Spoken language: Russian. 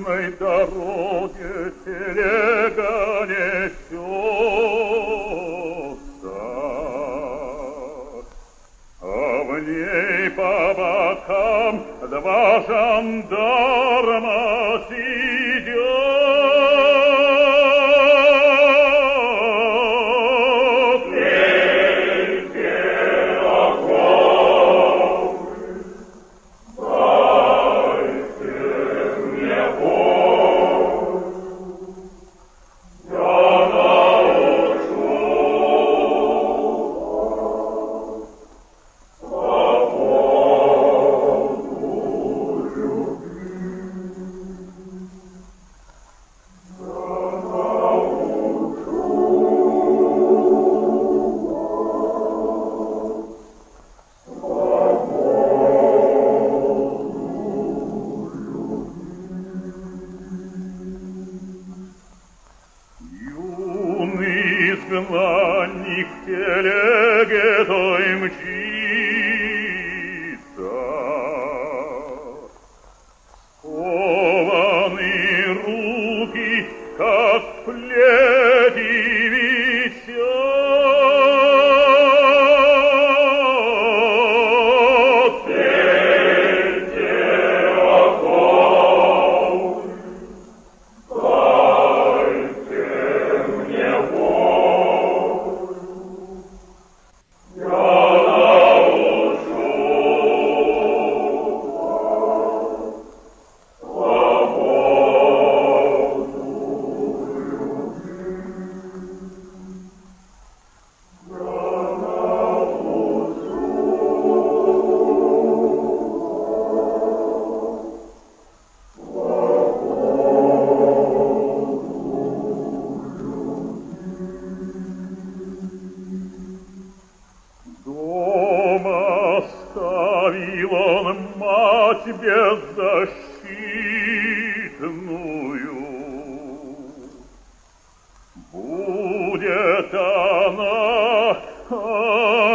железной дороге телега несется, а в ней по бокам два жандарма сидят. Изгнанник в телеге той мчится, скованы руки, как плети висят. Пейте огонь, дайте мне воду. Дома оставил он мать беззащитную. Будет она